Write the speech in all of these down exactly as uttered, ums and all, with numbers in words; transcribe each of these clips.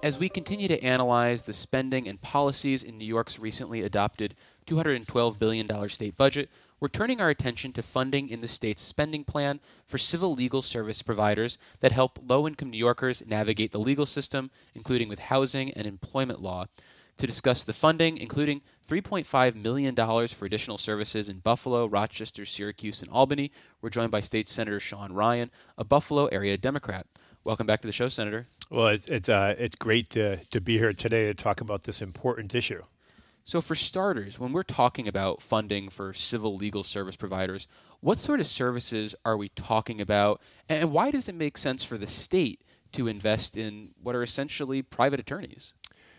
As we continue to analyze the spending and policies in New York's recently adopted two hundred twelve billion dollars state budget, we're turning our attention to funding in the state's spending plan for civil legal service providers that help low-income New Yorkers navigate the legal system, including with housing and employment law. To discuss the funding, including three point five million dollars for additional services in Buffalo, Rochester, Syracuse, and Albany, we're joined by State Senator Sean Ryan, a Buffalo area Democrat. Welcome back to the show, Senator. Well, it's it's, uh, it's great to, to be here today to talk about this important issue. So for starters, when we're talking about funding for civil legal service providers, what sort of services are we talking about, and why does it make sense for the state to invest in what are essentially private attorneys?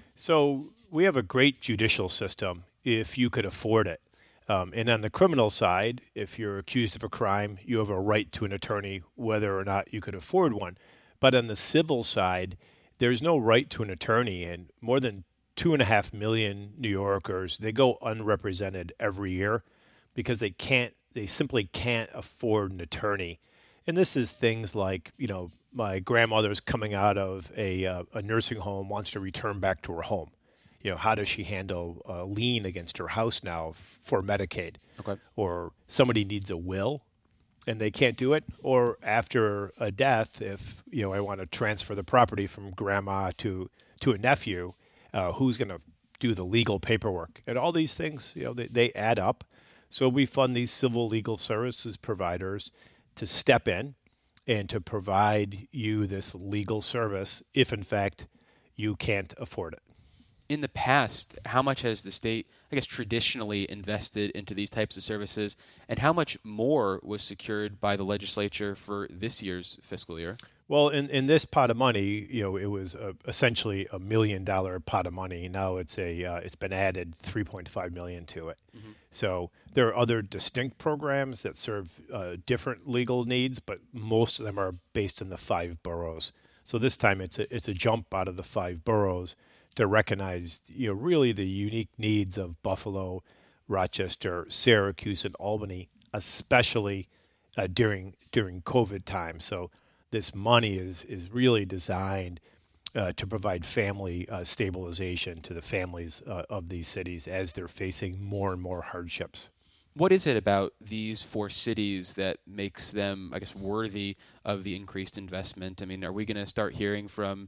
So we have a great judicial system if you could afford it. Um, and on the criminal side, if you're accused of a crime, you have a right to an attorney whether or not you could afford one. But on the civil side, there's no right to an attorney, and more than two and a half million New Yorkers, they go unrepresented every year because they can't, they simply can't afford an attorney. And this is things like, you know, my grandmother's coming out of a, uh, a nursing home, wants to return back to her home. You know, how does she handle a lien against her house now for Medicaid? Okay. Or somebody needs a will and they can't do it. Or after a death, if, you know, I want to transfer the property from grandma to, to a nephew, uh, who's going to do the legal paperwork? And all these things, you know, they, they add up. So we fund these civil legal services providers to step in and to provide you this legal service if, in fact, you can't afford it. In the past, how much has the state, I guess, traditionally invested into these types of services, and how much more was secured by the legislature for this year's fiscal year? Well, in, in this pot of money, you know, it was a, essentially a million dollar pot of money. Now it's a uh, it's been added three point five million to it. Mm-hmm. So there are other distinct programs that serve uh, different legal needs, but most of them are based in the five boroughs. So this time it's a, it's a jump out of the five boroughs to recognize, you know, really the unique needs of Buffalo, Rochester, Syracuse, and Albany, especially uh, during during COVID time. So this money is is really designed uh, to provide family uh, stabilization to the families uh, of these cities as they're facing more and more hardships. What is it about these four cities that makes them, I guess, worthy of the increased investment? I mean, are we going to start hearing from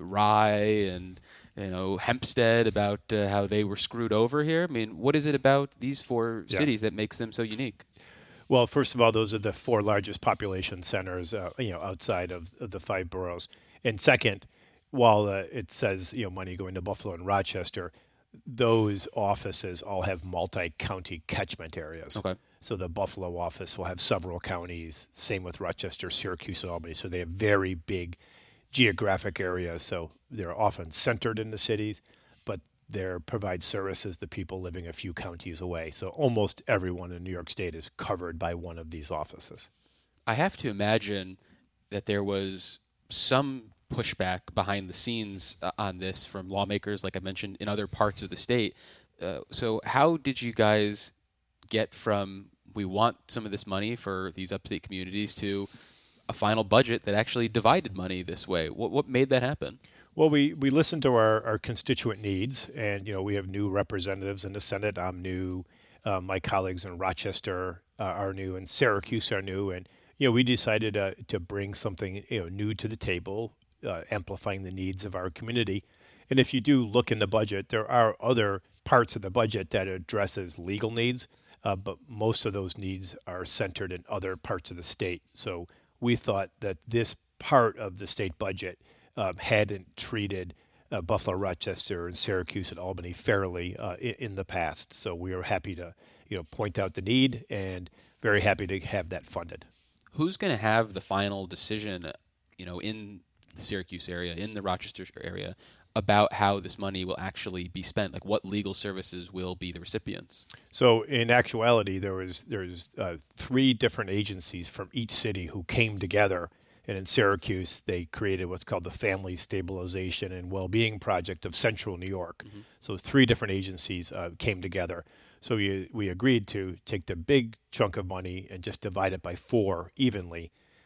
Rye and, you know, Hempstead about uh, how they were screwed over here? I mean, what is it about these four yeah. cities that makes them so unique? Well, first of all, those are the four largest population centers, uh, you know, outside of, of the five boroughs. And second, while uh, it says, you know, money going to Buffalo and Rochester, those offices all have multi-county catchment areas. Okay. So the Buffalo office will have several counties. Same with Rochester, Syracuse, and Albany. So they have very big geographic areas. So they're often centered in the cities, but they provide services to people living a few counties away. So almost everyone in New York State is covered by one of these offices. I have to imagine that there was some pushback behind the scenes uh, on this from lawmakers, like I mentioned, in other parts of the state. Uh, so how did you guys get from we want some of this money for these upstate communities to a final budget that actually divided money this way? What what made that happen? Well, we, we listened to our, our constituent needs, and, you know, we have new representatives in the Senate. I'm new. Uh, my colleagues in Rochester uh, are new, and Syracuse are new. And, you know, we decided uh, to bring something, you know, new to the table, uh, amplifying the needs of our community. And if you do look in the budget, there are other parts of the budget that addresses legal needs, uh, but most of those needs are centered in other parts of the state. So we thought that this part of the state budget um, hadn't treated uh, Buffalo, Rochester, and Syracuse and Albany fairly uh, in, in the past. So we are happy to, you know, point out the need and very happy to have that funded. Who's going to have the final decision, you know, in the Syracuse area, in the Rochester area, about how this money will actually be spent? Like, what legal services will be the recipients? So in actuality, there was there's uh, three different agencies from each city who came together. And in Syracuse, they created what's called the Family Stabilization and Wellbeing Project of Central New York. Mm-hmm. So three different agencies uh, came together. So we we agreed to take the big chunk of money and just divide it by four evenly.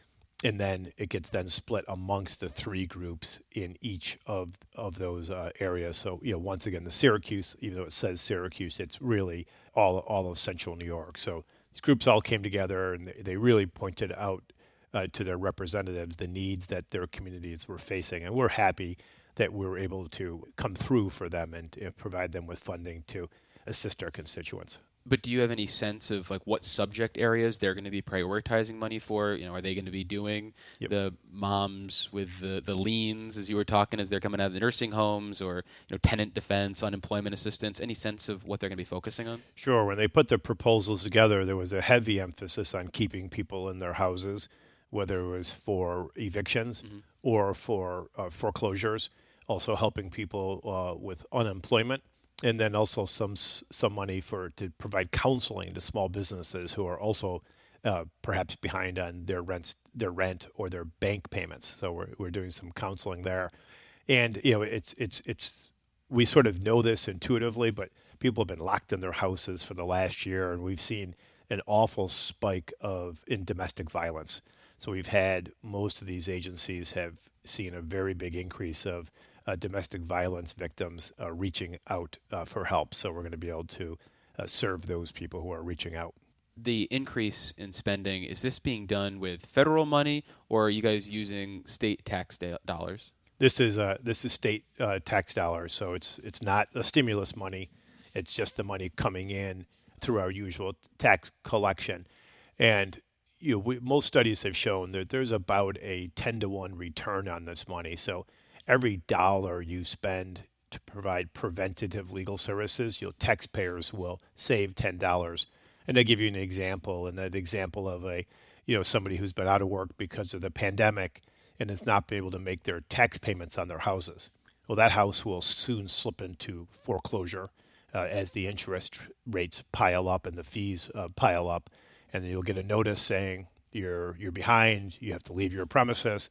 and then it gets then split amongst the three groups in each of of those uh, areas. So, you know, once again, the Syracuse, even though it says Syracuse, it's really all all of Central New York. So these groups all came together, and they, they really pointed out uh, to their representatives the needs that their communities were facing, and we're happy that we were able to come through for them and uh, provide them with funding to assist our constituents. But do you have any sense of like what subject areas they're going to be prioritizing money for? You know, are they going to be doing yep. the moms with the, the liens, as you were talking, as they're coming out of the nursing homes, or, you know, tenant defense, unemployment assistance? Any sense of what they're going to be focusing on? Sure. When they put the proposals together, there was a heavy emphasis on keeping people in their houses, whether it was for evictions mm-hmm. or for uh, foreclosures, also helping people uh, with unemployment. And then also some some money for to provide counseling to small businesses who are also uh, perhaps behind on their rent, their rent or their bank payments. So we're we're doing some counseling there, and you know it's it's it's we sort of know this intuitively, but people have been locked in their houses for the last year, and we've seen an awful spike of in domestic violence. So we've had most of these agencies have seen a very big increase of Uh, domestic violence victims uh, reaching out uh, for help. So we're going to be able to uh, serve those people who are reaching out. The increase in spending, is this being done with federal money, or are you guys using state tax da- dollars? This is uh, this is state uh, tax dollars, so it's it's not a stimulus money. It's just the money coming in through our usual tax collection. And you know, we, most studies have shown that there's about a ten to one return on this money. So every dollar you spend to provide preventative legal services, your taxpayers will save ten dollars. And I give you an example, and an example of a, you know, somebody who's been out of work because of the pandemic and has not been able to make their tax payments on their houses. Well, that house will soon slip into foreclosure uh, as the interest rates pile up and the fees uh, pile up, and then you'll get a notice saying you're you're behind, you have to leave your premises.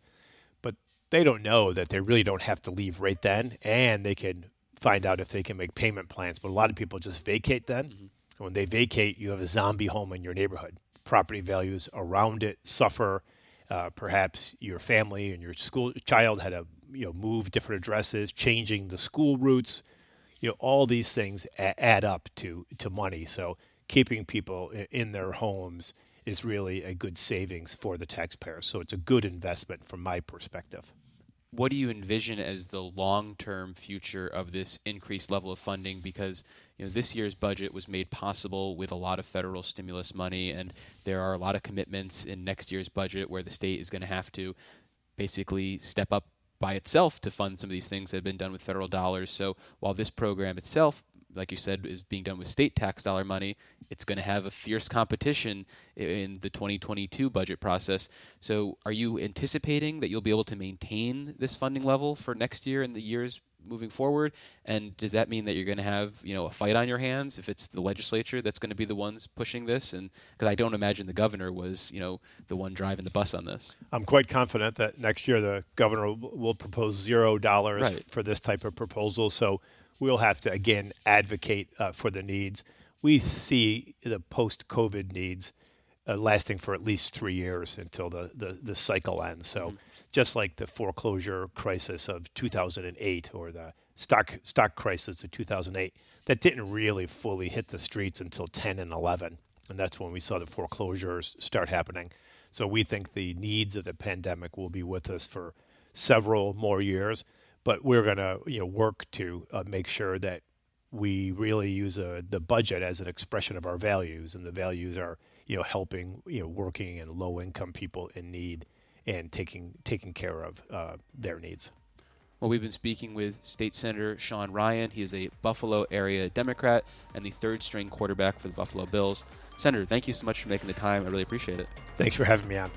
They don't know that they really don't have to leave right then, and they can find out if they can make payment plans. But a lot of people just vacate then. Mm-hmm. And when they vacate, you have a zombie home in your neighborhood. Property values around it suffer. Uh, perhaps your family and your school child had to, you know, move different addresses, changing the school routes. You know, all these things a- add up to to money. So keeping people in their homes is really a good savings for the taxpayers. So it's a good investment from my perspective. What do you envision as the long-term future of this increased level of funding? Because, you know, this year's budget was made possible with a lot of federal stimulus money, and there are a lot of commitments in next year's budget where the state is going to have to basically step up by itself to fund some of these things that have been done with federal dollars. So while this program itself, like you said, is being done with state tax dollar money, it's going to have a fierce competition in the twenty twenty-two budget process. So are you anticipating that you'll be able to maintain this funding level for next year and the years moving forward? And does that mean that you're going to have, you know, a fight on your hands if it's the legislature that's going to be the ones pushing this? And because I don't imagine the governor was, you know, the one driving the bus on this. I'm quite confident that next year the governor will propose zero dollars right. for this type of proposal. So we'll have to, again, advocate uh, for the needs. We see the post-COVID needs uh, lasting for at least three years until the, the, the cycle ends. So mm-hmm. just like the foreclosure crisis of two thousand eight or the stock stock crisis of two thousand eight, that didn't really fully hit the streets until ten and eleven. And that's when we saw the foreclosures start happening. So we think the needs of the pandemic will be with us for several more years. But we're going to, you know, work to uh, make sure that we really use uh, the budget as an expression of our values, and the values are, you know, helping, you know, working and low-income people in need and taking taking care of uh, their needs. Well, we've been speaking with State Senator Sean Ryan. He is a Buffalo area Democrat and the third-string quarterback for the Buffalo Bills. Senator, thank you so much for making the time. I really appreciate it. Thanks for having me on.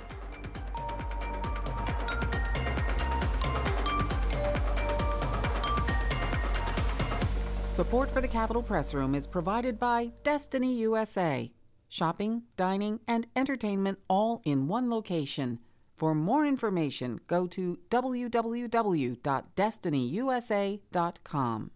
Support for the Capitol Press Room is provided by Destiny U S A. Shopping, dining, and entertainment all in one location. For more information, go to w w w dot destiny u s a dot com.